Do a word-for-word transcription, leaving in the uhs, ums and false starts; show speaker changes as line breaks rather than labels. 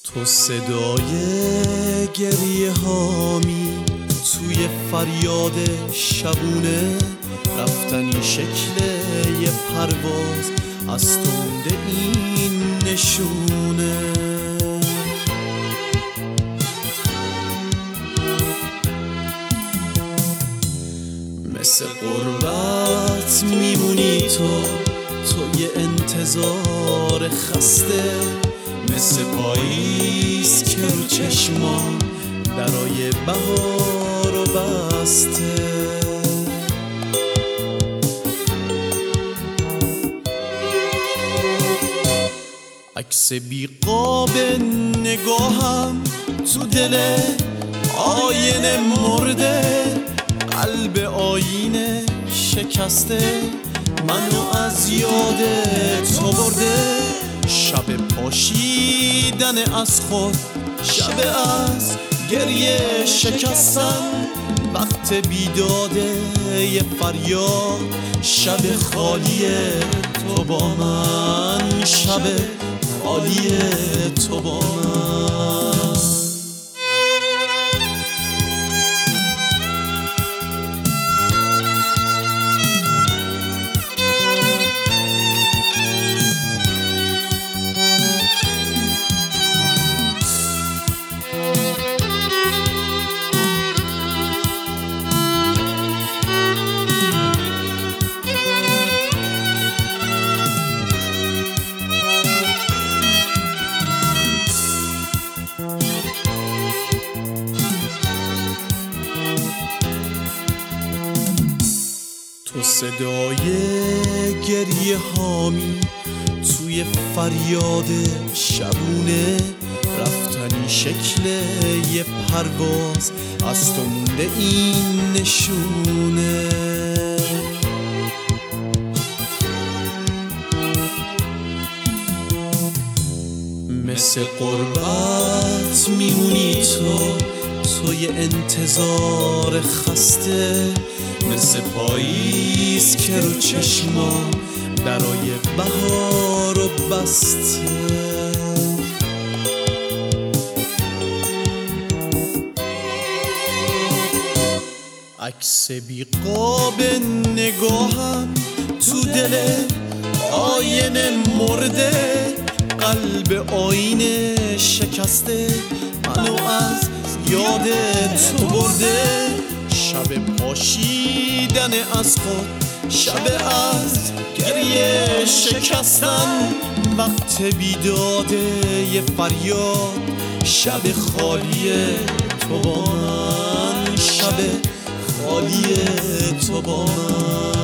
تو صدای گریه هامی توی فریاد شبونه، رفتنی شکل یه پرواز از تو مونده این نشونه. مثل قربت میمونی تو توی انتظار خسته، مثل پاییز که رو چشمام درای بهار و بسته. عکس بیقاب نگاهم تو دل آینه مرده، قلب آینه شکسته منو از یاد تو برده. شب پاشیدن از خود، شب از گریه شکستن، وقت بیداده یه فریاد، شب خالی تو با من، شب خالی تو با من. تو صدای گریه هامی توی فریاد شبونه، رفتنی شکل یه پرواز از تو مونده این نشونه. مثل قربت میمونی تو توی انتظار خسته، مثل پاییز که رو چشمام درای بهار و بسته. عکس بیقاب نگاهم تو دل آینه مرده، قلب آینه شکسته منو از یاد تو برده. شب پاشیدن از خود، شب از گریه شکستن، وقت بیداده یه فریاد، شب خالی تو با من، شب خالی تو با من.